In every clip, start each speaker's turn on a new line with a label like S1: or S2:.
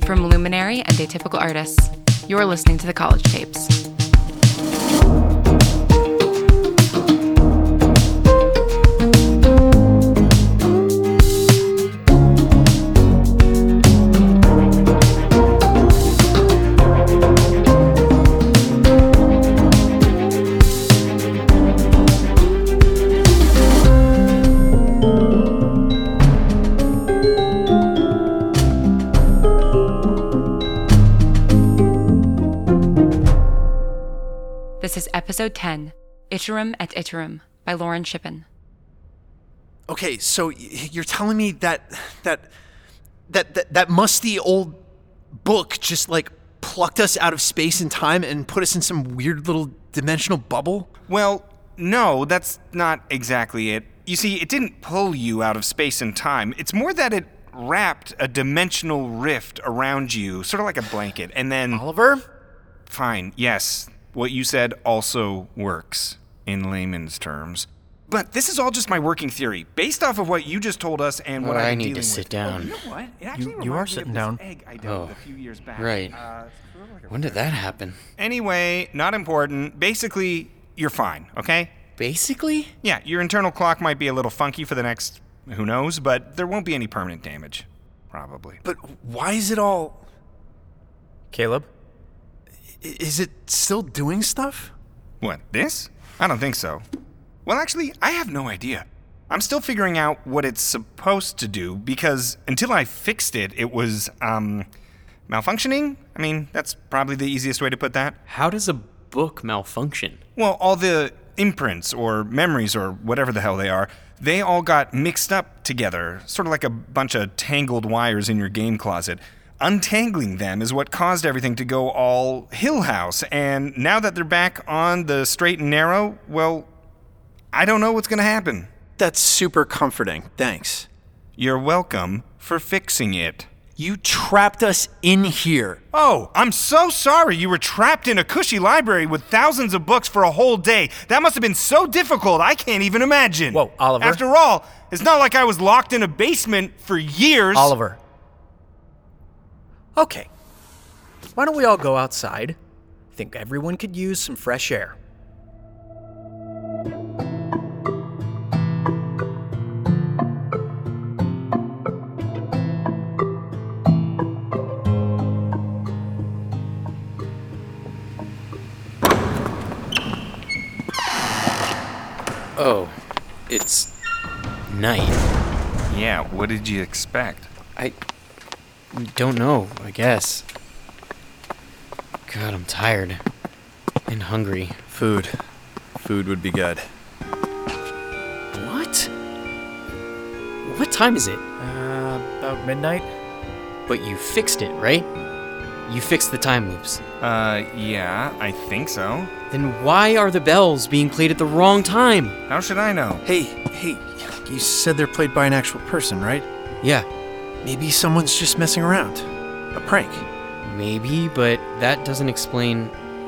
S1: From luminary and atypical artists, you're listening to The College Tapes. This is episode 10, Iterum et Iterum, by Lauren Shippen.
S2: Okay, so you're telling me that musty old book just like plucked us out of space and time and put us in some weird little dimensional bubble?
S3: Well, no, that's not exactly it. You see, it didn't pull you out of space and time. It's more that it wrapped a dimensional rift around you, sort of like a blanket, and then...
S2: Oliver?
S3: Fine, yes. What you said also works, in layman's terms. But this is all just my working theory, based off of what you just told us and what I'm dealing with.
S4: I need to sit down.
S3: Oh, you know what? It actually
S5: You are
S3: reminds me
S5: sitting
S3: of
S5: down.
S3: this egg I dealt with a few years back.
S4: Right.
S3: Sort of like a
S4: When did that happen?
S3: Anyway, not important. Basically, you're fine, okay?
S4: Basically?
S3: Yeah, your internal clock might be a little funky for the next, who knows, but there won't be any permanent damage. Probably.
S2: But why is it all...
S5: Caleb?
S2: Is it still doing stuff?
S3: What, this? I don't think so. Well, actually, I have no idea. I'm still figuring out what it's supposed to do, because until I fixed it, it was, malfunctioning? I mean, that's probably the easiest way to put that.
S4: How does a book malfunction?
S3: Well, all the imprints or memories or whatever the hell they are, they all got mixed up together, sort of like a bunch of tangled wires in your game closet. Untangling them is what caused everything to go all Hill House, and now that they're back on the straight and narrow, well, I don't know what's gonna happen.
S2: That's super comforting, thanks.
S3: You're welcome for fixing it.
S2: You trapped us in here.
S3: Oh, I'm so sorry you were trapped in a cushy library with thousands of books for a whole day. That must have been so difficult, I can't even imagine.
S5: Whoa, Oliver.
S3: After all, it's not like I was locked in a basement for years.
S5: Oliver. Okay. Why don't we all go outside? I think everyone could use some fresh air.
S4: Oh, it's night.
S3: Yeah, what did you expect?
S4: I don't know, I guess. God, I'm tired. And hungry.
S2: Food would be good.
S4: What? What time is it?
S5: About midnight?
S4: But you fixed it, right? You fixed the time loops.
S3: Yeah, I think so.
S4: Then why are the bells being played at the wrong time?
S3: How should I know?
S2: Hey, you said they're played by an actual person, right?
S4: Yeah,
S2: Maybe someone's just messing around. A prank.
S4: maybe, but that doesn't explain...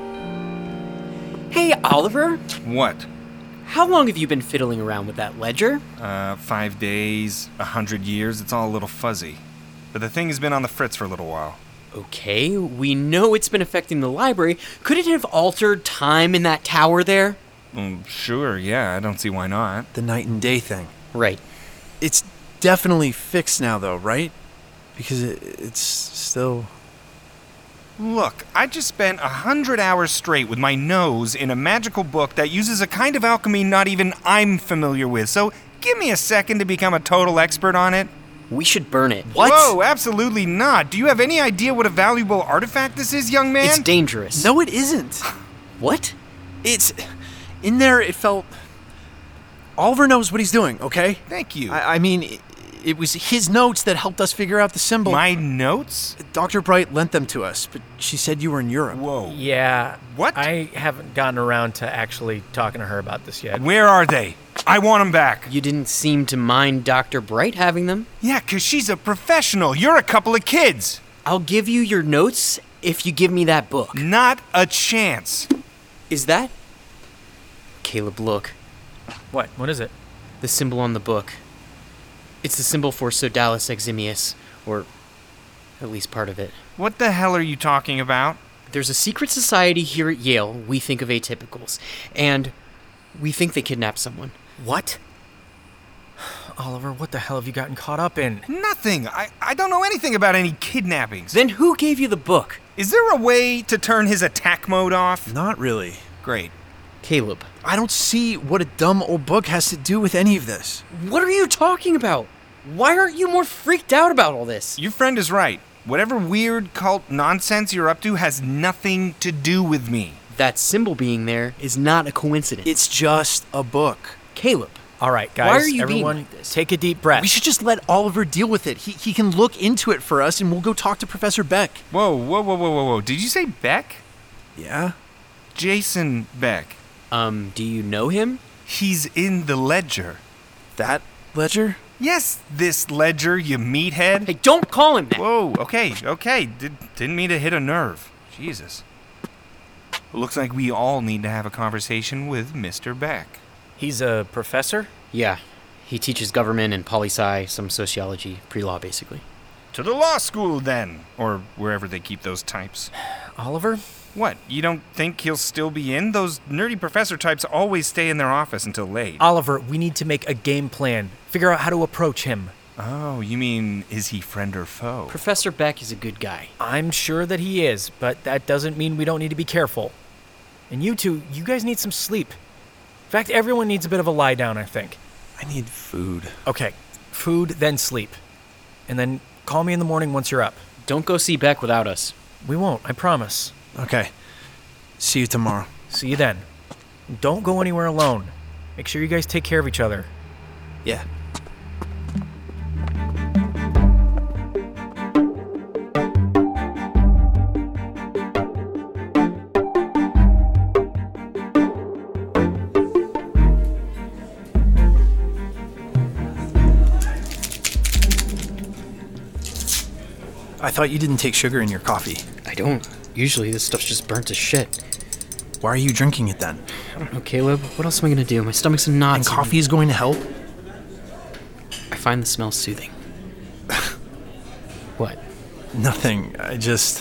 S4: Hey, Oliver!
S3: What?
S4: How long have you been fiddling around with that ledger?
S3: 5 days, 100 years, it's all a little fuzzy. But the thing has been on the fritz for a little while.
S4: Okay, we know it's been affecting the library. Could it have altered time in that tower there?
S3: Sure, yeah, I don't see why not.
S2: The night and day thing.
S4: Right.
S2: It's definitely fixed now, though, right? Because it's still...
S3: Look, I just spent 100 hours straight with my nose in a magical book that uses a kind of alchemy not even I'm familiar with, so give me a second to become a total expert on it.
S4: We should burn it.
S2: What?
S3: Whoa, absolutely not. Do you have any idea what a valuable artifact this is, young man?
S4: It's dangerous.
S2: No, it isn't.
S4: What?
S2: It's... In there, it felt... Oliver knows what he's doing, okay?
S3: Thank you.
S2: I mean, it was his notes that helped us figure out the symbol.
S3: My notes?
S2: Dr. Bright lent them to us, but she said you were in Europe.
S3: Whoa.
S5: Yeah.
S3: What?
S5: I haven't gotten around to actually talking to her about this yet.
S3: Where are they? I want them back.
S4: You didn't seem to mind Dr. Bright having them.
S3: Yeah, 'cause she's a professional. You're a couple of kids.
S4: I'll give you your notes if you give me that book.
S3: Not a chance.
S4: Is that? Caleb, look.
S5: What? What is it?
S4: The symbol on the book. It's the symbol for Sodalis Eximius, or At least part of it.
S3: What the hell are you talking about?
S4: There's a secret society here at Yale we think of atypicals, and we think they kidnapped someone.
S5: What? Oliver, what the hell have you gotten caught up in?
S3: Nothing. I don't know anything about any kidnappings.
S4: Then who gave you the book?
S3: Is there a way to turn his attack mode off?
S2: Not really.
S3: Great.
S4: Caleb.
S2: I don't see what a dumb old book has to do with any of this.
S4: What are you talking about? Why aren't you more freaked out about all this?
S3: Your friend is right. Whatever weird cult nonsense you're up to has nothing to do with me.
S4: That symbol being there is not a coincidence.
S2: It's just a book.
S4: Caleb.
S5: All right, guys,
S4: Why are you being
S5: everyone,
S4: like this?
S5: take a deep breath.
S2: We should just let Oliver deal with it. He can look into it for us, and we'll go talk to Professor Beck.
S3: Whoa. Did you say Beck?
S2: Yeah?
S3: Jason Beck.
S4: Do you know him?
S3: He's in the ledger.
S2: That ledger?
S3: Yes, this ledger, you meathead.
S4: Hey, don't call him that!
S3: Whoa, okay. Didn't mean to hit a nerve. Jesus. Looks like we all need to have a conversation with Mr. Beck.
S5: He's a professor?
S4: Yeah, he teaches government and poli-sci, some sociology, pre-law basically.
S3: To the law school, then. Or wherever they keep those types.
S5: Oliver?
S3: What, you don't think he'll still be in? Those nerdy professor types always stay in their office until late.
S5: Oliver, we need to make a game plan. Figure out how to approach him.
S3: Oh, you mean, is he friend or foe?
S4: Professor Beck is a good guy.
S5: I'm sure that he is, but that doesn't mean we don't need to be careful. And you two, you guys need some sleep. In fact, everyone needs a bit of a lie down, I think.
S2: I need food.
S5: Okay, food, then sleep. And then call me in the morning once you're up.
S4: Don't go see Beck without us.
S5: We won't, I promise.
S2: Okay. See you tomorrow.
S5: See you then. Don't go anywhere alone. Make sure you guys take care of each other.
S2: Yeah. I thought you didn't take sugar in your coffee.
S4: I don't. Usually this stuff's just burnt to shit.
S2: Why are you drinking it then?
S4: I don't know, Caleb. What else am I gonna do? My stomach's in knots.
S2: And coffee is going to help?
S4: I find the smell soothing. What?
S2: Nothing. This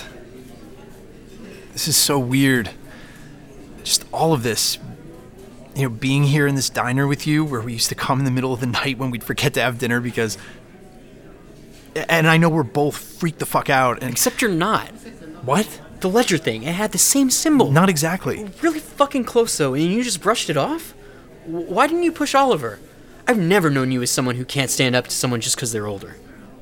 S2: is so weird. Just all of this. You know, being here in this diner with you where we used to come in the middle of the night when we'd forget to have dinner because... And I know we're both freaked the fuck out and...
S4: Except you're not.
S2: What?
S4: The ledger thing, it had the same symbol.
S2: Not exactly.
S4: Really fucking close though, and you just brushed it off? Why didn't you push Oliver? I've never known you as someone who can't stand up to someone just because they're older.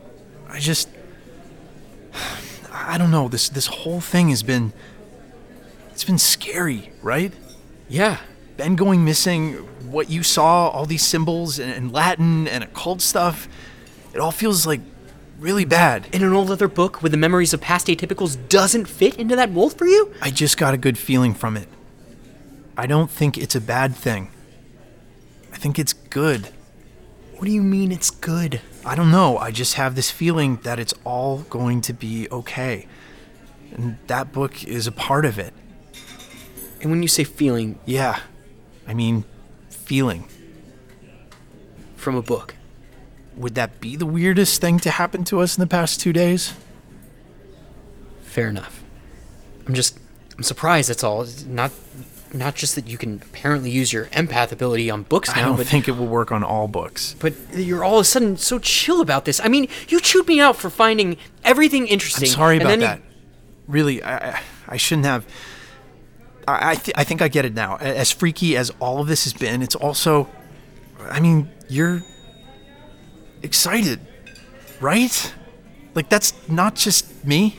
S2: I don't know. This whole thing has been... It's been scary, right?
S4: Yeah.
S2: Ben going missing, what you saw, all these symbols and Latin and occult stuff. It all feels like really bad.
S4: And an old other book with the memories of past atypicals doesn't fit into that mold for you?
S2: I just got a good feeling from it. I don't think it's a bad thing. I think it's good.
S4: What do you mean it's good?
S2: I don't know. I just have this feeling that it's all going to be okay. And that book is a part of it.
S4: And when you say feeling...
S2: Yeah. I mean, feeling.
S4: From a book.
S2: Would that be the weirdest thing to happen to us in the past 2 days?
S4: Fair enough. I'm surprised, that's all. Not just that you can apparently use your empath ability on books now,
S2: I don't
S4: but...
S2: think it will work on all books.
S4: But you're all of a sudden so chill about this. I mean, you chewed me out for finding everything interesting.
S2: I'm sorry
S4: and
S2: about
S4: then
S2: that. Really, I shouldn't have... I think I get it now. As freaky as all of this has been, it's also... I mean, you're... excited, right? Like, that's not just me?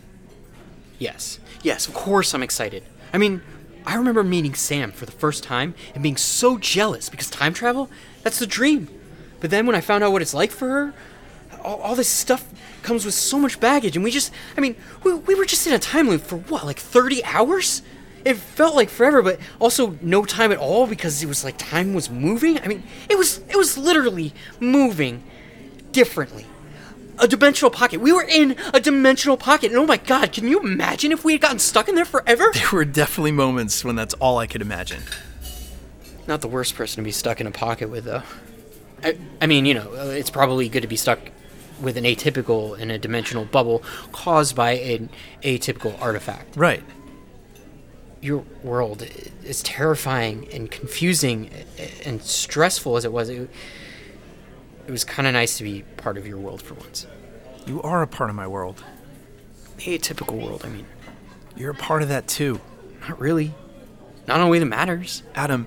S4: Yes, of course I'm excited. I mean, I remember meeting Sam for the first time and being so jealous because time travel, that's the dream. But then when I found out what it's like for her, all this stuff comes with so much baggage, and we were just in a time loop for what, like 30 hours? It felt like forever, but also no time at all because it was like time was moving. I mean, it was literally moving differently. A dimensional pocket. We were in a dimensional pocket, and oh my god, can you imagine if we had gotten stuck in there forever?
S2: There were definitely moments when that's all I could imagine.
S4: Not the worst person to be stuck in a pocket with, though. I mean, you know, it's probably good to be stuck with an atypical in a dimensional bubble caused by an atypical artifact.
S2: Right.
S4: Your world, as terrifying and confusing and stressful as it was, it was kind of nice to be part of your world for once.
S2: You are a part of my world.
S4: The atypical world, I mean.
S2: You're a part of that too.
S4: Not really. Not in a way that matters.
S2: Adam.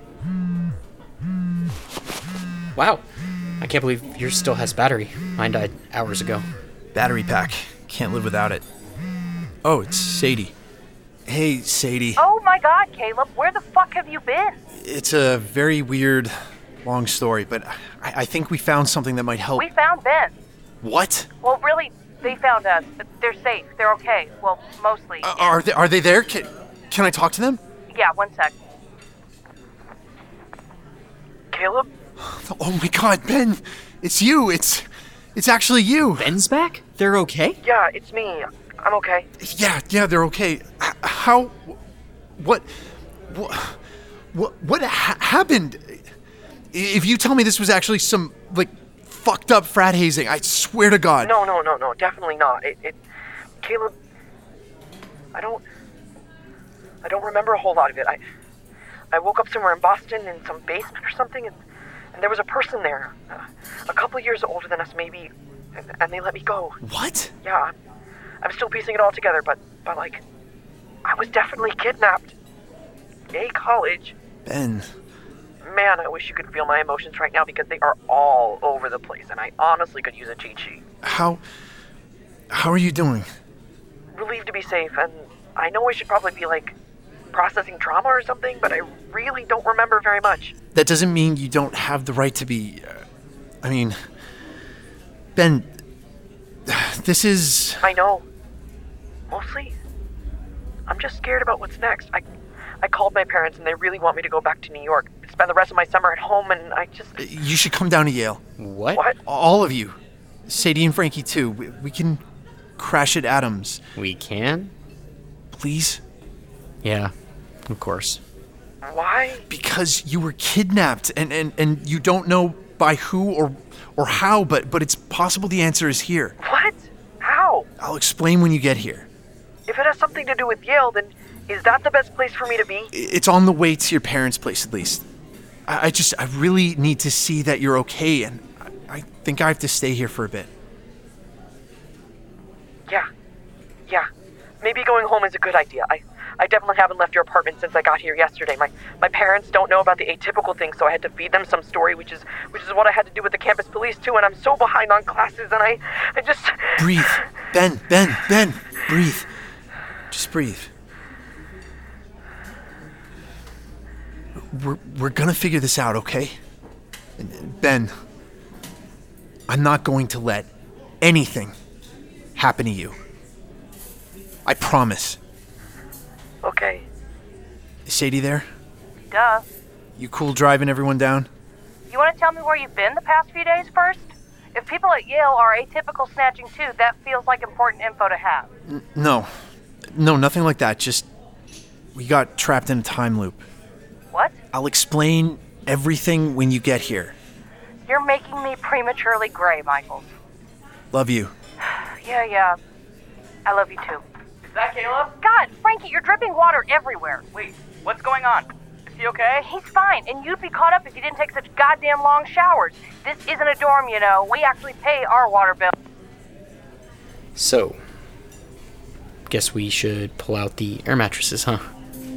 S4: Wow. I can't believe yours still has battery. Mine died hours ago.
S2: Battery pack. Can't live without it. Oh, it's Sadie. Hey, Sadie.
S6: Oh my god, Caleb, where the fuck have you been?
S2: It's a very weird, long story, but I think we found something that might help.
S6: We found Ben.
S2: What?
S6: Well, really, they found us. They're safe. They're okay. Well, mostly.
S2: Are they there? Can I talk to them?
S6: Yeah, one sec.
S7: Caleb?
S2: Oh my god, Ben! It's you! It's actually you!
S4: Ben's back? They're okay?
S7: Yeah, it's me. I'm okay.
S2: Yeah, they're okay. How... What happened? If you tell me this was actually some, fucked up frat hazing, I swear to God.
S7: No, definitely not. Caleb, I don't remember a whole lot of it. I woke up somewhere in Boston in some basement or something, and there was a person there, a couple years older than us maybe, and they let me go.
S2: What?
S7: Yeah, I'm still piecing it all together, but I was definitely kidnapped. Yay, college.
S2: Ben.
S7: Man, I wish you could feel my emotions right now because they are all over the place, and I honestly could use a cheat sheet.
S2: How are you doing?
S7: Relieved to be safe, and I know I should probably be, processing trauma or something, but I really don't remember very much.
S2: That doesn't mean you don't have the right to be... Ben, this is...
S7: I know. Mostly, I'm just scared about what's next. I called my parents, and they really want me to go back to New York, spend the rest of my summer at home, and I just...
S2: You should come down to Yale.
S4: What?
S7: What?
S2: All of you. Sadie and Frankie, too. We can crash at Adams.
S4: We can?
S2: Please?
S4: Yeah, of course.
S7: Why?
S2: Because you were kidnapped, and you don't know by who or how, but it's possible the answer is here.
S7: What? How?
S2: I'll explain when you get here.
S7: If it has something to do with Yale, then is that the best place for me to be?
S2: It's on the way to your parents' place, at least. I really need to see that you're okay, and I think I have to stay here for a bit.
S7: Yeah. Maybe going home is a good idea. I definitely haven't left your apartment since I got here yesterday. My parents don't know about the atypical thing, so I had to feed them some story, which is what I had to do with the campus police too, and I'm so behind on classes, and I just...
S2: Breathe. Ben, breathe. Just breathe. We're gonna figure this out, okay? Ben, I'm not going to let anything happen to you. I promise.
S7: Okay.
S2: Is Sadie there?
S6: Duh.
S2: You cool driving everyone down?
S6: You want to tell me where you've been the past few days first? If people at Yale are atypical snatching too, that feels like important info to have.
S2: No, nothing like that. Just, we got trapped in a time loop.
S6: What?
S2: I'll explain everything when you get here.
S6: You're making me prematurely gray, Michaels.
S2: Love you.
S6: Yeah. I love you too.
S8: Is that Caleb?
S6: God, Frankie, you're dripping water everywhere.
S8: Wait, what's going on? Is he okay?
S6: He's fine, and you'd be caught up if you didn't take such goddamn long showers. This isn't a dorm, you know. We actually pay our water bill.
S4: So, guess we should pull out the air mattresses, huh?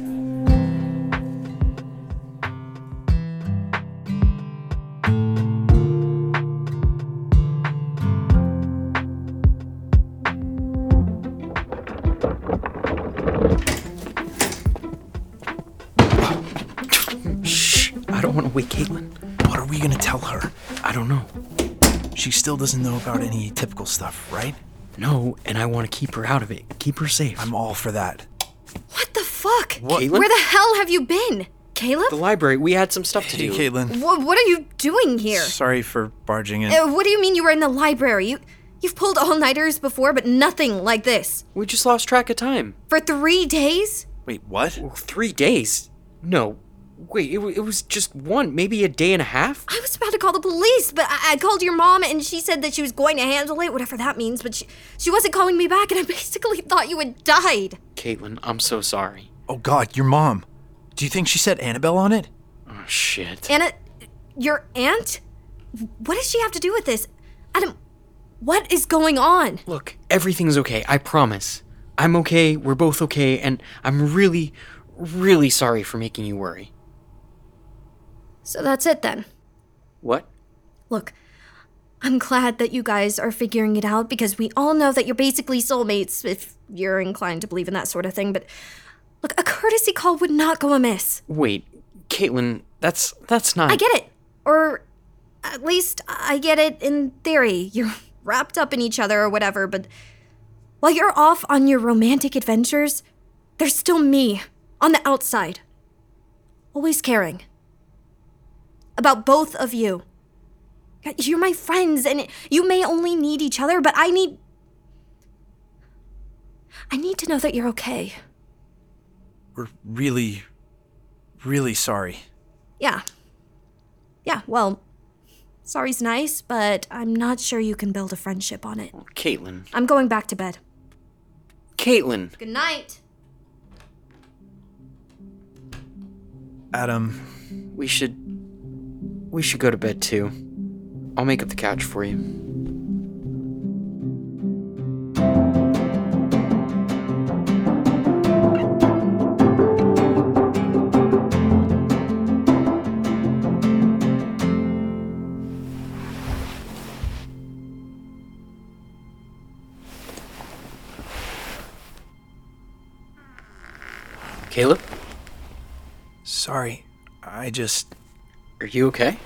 S4: I don't want to wake Caitlin.
S2: What are we gonna tell her?
S4: I don't know.
S2: She still doesn't know about any typical stuff, right?
S4: No, and I want to keep her out of it. Keep her safe.
S2: I'm all for that.
S9: What the fuck?
S4: Caitlin?
S9: Where the hell have you been? Caleb?
S4: The library. We had some stuff to
S2: Hey,
S4: do.
S2: Caitlin.
S9: What are you doing here?
S2: Sorry for barging in.
S9: What do you mean you were in the library? You've pulled all-nighters before, but nothing like this.
S4: We just lost track of time.
S9: For 3 days?
S2: Wait, what?
S4: Well, 3 days? No, Wait, it was just maybe a day and a half?
S9: I was about to call the police, but I called your mom and she said that she was going to handle it, whatever that means, but she wasn't calling me back and I basically thought you had died.
S4: Caitlin, I'm so sorry.
S2: Oh God, your mom. Do you think she set Annabelle on it?
S4: Oh, shit.
S9: Anna, your aunt? What does she have to do with this? Adam, what is going on?
S4: Look, everything's okay, I promise. I'm okay, we're both okay, and I'm really, really sorry for making you worry.
S9: So that's it then.
S4: What?
S9: Look, I'm glad that you guys are figuring it out because we all know that you're basically soulmates if you're inclined to believe in that sort of thing, but look, a courtesy call would not go amiss.
S4: Wait, Caitlin, that's not...
S9: I get it. Or at least I get it in theory. You're wrapped up in each other or whatever, but while you're off on your romantic adventures, there's still me on the outside. Always caring. About both of you. You're my friends, and you may only need each other, but I need to know that you're okay.
S2: We're really, really sorry.
S9: Yeah. Yeah, well, sorry's nice, but I'm not sure you can build a friendship on it.
S4: Caitlin.
S9: I'm going back to bed.
S4: Caitlin.
S9: Good night.
S2: Adam.
S4: We should go to bed too. I'll make up the couch for you. Caleb?
S2: Sorry.
S4: Are you okay?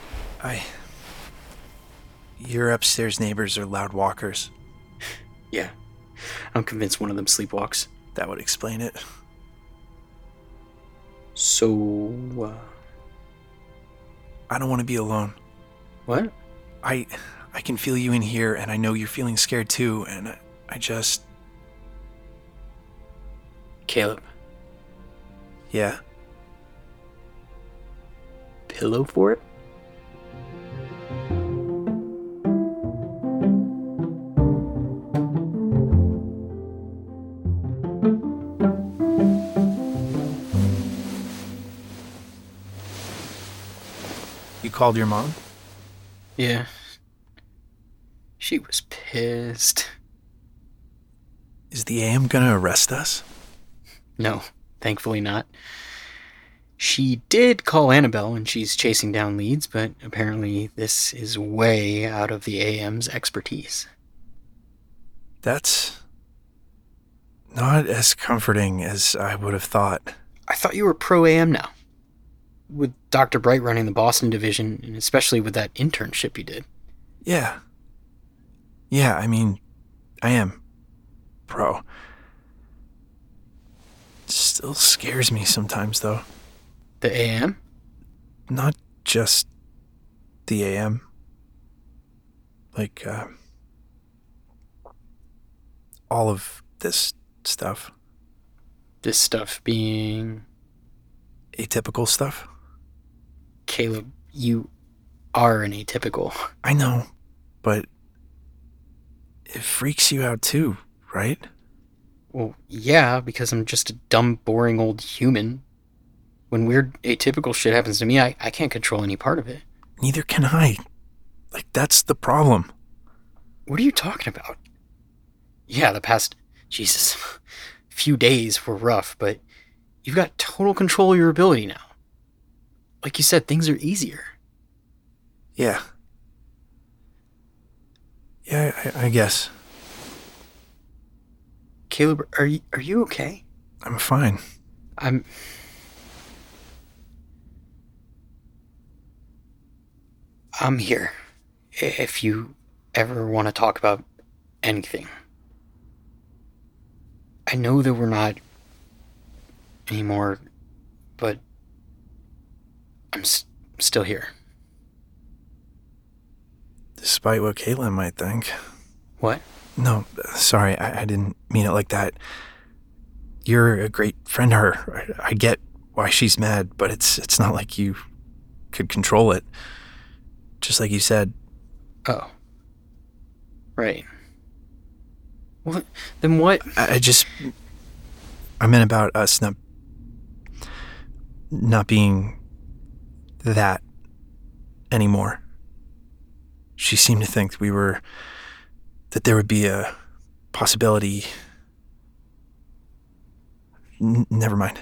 S2: Your upstairs neighbors are loud walkers.
S4: Yeah. I'm convinced one of them sleepwalks.
S2: That would explain it.
S4: So,
S2: I don't want to be alone.
S4: What?
S2: I can feel you in here, and I know you're feeling scared too, and I just...
S4: Caleb.
S2: Yeah?
S4: Pillow for it?
S2: You called your mom?
S4: Yeah. She was pissed.
S2: Is the AM gonna arrest us?
S4: No, thankfully not. She did call Annabelle and she's chasing down leads, but apparently this is way out of the AM's expertise.
S2: That's not as comforting as I would have thought.
S4: I thought you were pro-AM now. With Dr. Bright running the Boston division, and especially with that internship you did.
S2: Yeah. Yeah, I mean, I am pro. Still scares me sometimes, though.
S4: The AM?
S2: Not just the AM. Like, all of this stuff.
S4: This stuff being...
S2: Atypical stuff?
S4: Caleb, you are an atypical.
S2: I know, but it freaks you out too, right?
S4: Well, yeah, because I'm just a dumb, boring old human. When weird, atypical shit happens to me, I can't control any part of it.
S2: Neither can I. Like, that's the problem.
S4: What are you talking about? Yeah, the past, Jesus, few days were rough, but you've got total control of your ability now. Like you said, things are easier.
S2: Yeah. Yeah, I guess.
S4: Caleb, are you okay?
S2: I'm fine.
S4: I'm here. If you ever want to talk about anything. I know that we're not anymore, but I'm still here.
S2: Despite what Caitlin might think.
S4: What?
S2: No, sorry, I didn't mean it like that. You're a great friend to her. I get why she's mad, but it's not like you could control it. Just like you said.
S4: Oh. Right. What? Then what?
S2: I meant about us not being that anymore. She seemed to think that there would be a possibility. Never mind.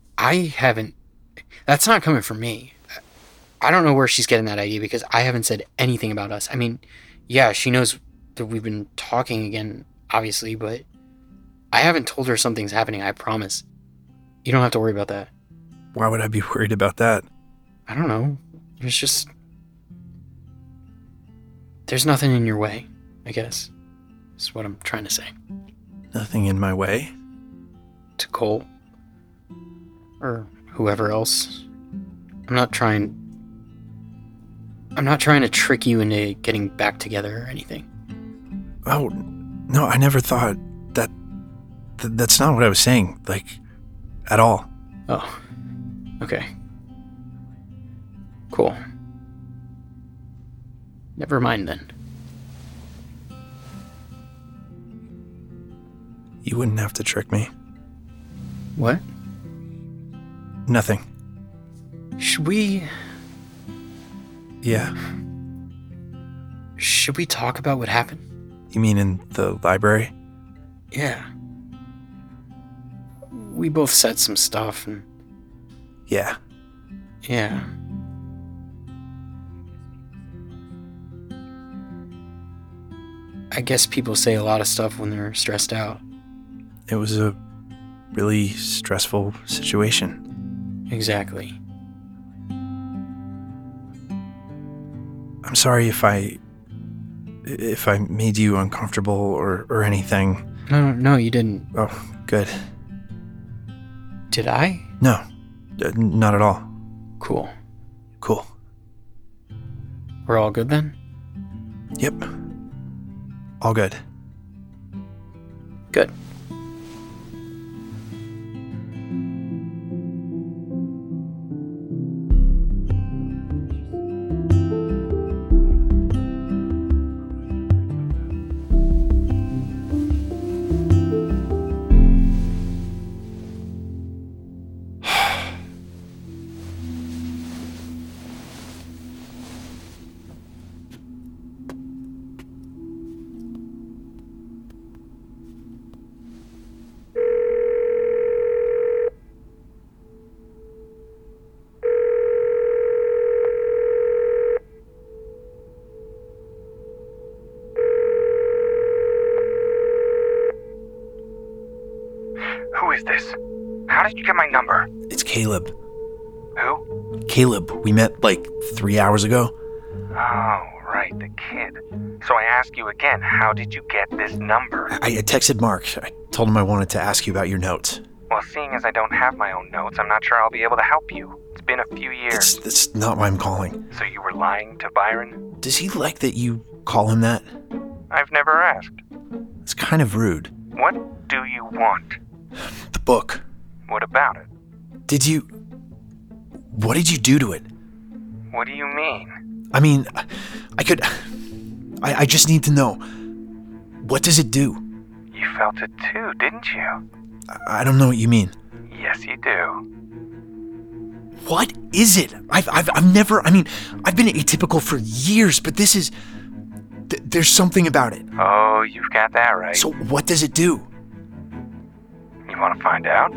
S4: That's not coming from me. I don't know where she's getting that idea because I haven't said anything about us. I mean, yeah, she knows that we've been talking again, obviously, but I haven't told her something's happening, I promise. You don't have to worry about that.
S2: Why would I be worried about that?
S4: I don't know. There's nothing in your way, I guess. Is what I'm trying to say.
S2: Nothing in my way?
S4: To Cole. Or whoever else. I'm not trying to trick you into getting back together or anything.
S2: Oh, no, I never thought that... That's not what I was saying, like, at all.
S4: Oh, okay. Cool. Never mind then.
S2: You wouldn't have to trick me.
S4: What?
S2: Nothing.
S4: Should we...
S2: Yeah.
S4: Should we talk about what happened?
S2: You mean in the library?
S4: Yeah. We both said some stuff and...
S2: Yeah.
S4: Yeah. I guess people say a lot of stuff when they're stressed out.
S2: It was a really stressful situation.
S4: Exactly.
S2: I'm sorry if I made you uncomfortable or anything.
S4: No, you didn't.
S2: Oh, good.
S4: Did I?
S2: No, not at all.
S4: Cool.
S2: Cool.
S4: We're all good then?
S2: Yep. All good.
S4: Good.
S3: Who is this? How did you get my number?
S2: It's Caleb.
S3: Who?
S2: Caleb. We met like 3 hours ago.
S3: Oh, right, the kid. So I ask you again, how did you get this number?
S2: I texted Mark. I told him I wanted to ask you about your notes.
S3: Well, seeing as I don't have my own notes, I'm not sure I'll be able to help you. It's been a few years.
S2: That's not why I'm calling.
S3: So you were lying to Byron?
S2: Does he like that you call him that?
S3: I've never asked.
S2: It's kind of rude.
S3: What do you want?
S2: The book.
S3: What about it?
S2: What did you do to it?
S3: What do you mean?
S2: I mean, I just need to know. What does it do?
S3: You felt it too, didn't you?
S2: I don't know what you mean.
S3: Yes, you do.
S2: What is it? I've been atypical for years, but this is... there's something about it.
S3: Oh, you've got that right.
S2: So what does it do?
S3: You want to find out?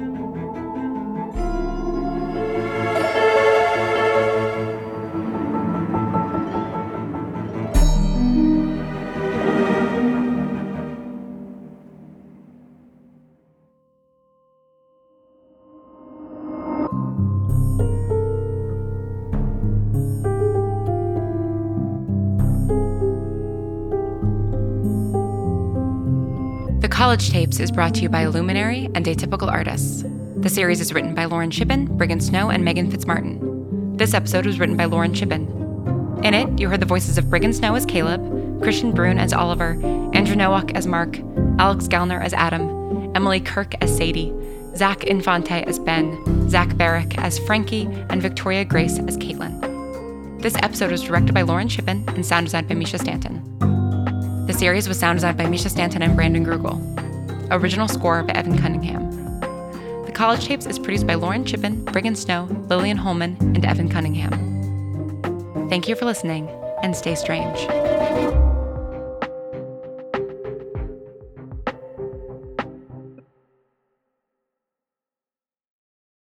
S1: The College Tapes is brought to you by Luminary and Atypical Artists. The series is written by Lauren Shippen, Brigham Snow, and Megan Fitzmartin. This episode was written by Lauren Shippen. In it, you heard the voices of Brigham Snow as Caleb, Christian Brune as Oliver, Andrew Nowak as Mark, Alex Gallner as Adam, Emily Kirk as Sadie, Zach Infante as Ben, Zach Barrick as Frankie, and Victoria Grace as Caitlin. This episode was directed by Lauren Shippen and sound designed by Misha Stanton. The series was sound designed by Misha Stanton and Brandon Grugel. Original score by Evan Cunningham. The College Tapes is produced by Lauren Shippen, Brigham Snow, Lillian Holman, and Evan Cunningham. Thank you for listening, and stay strange.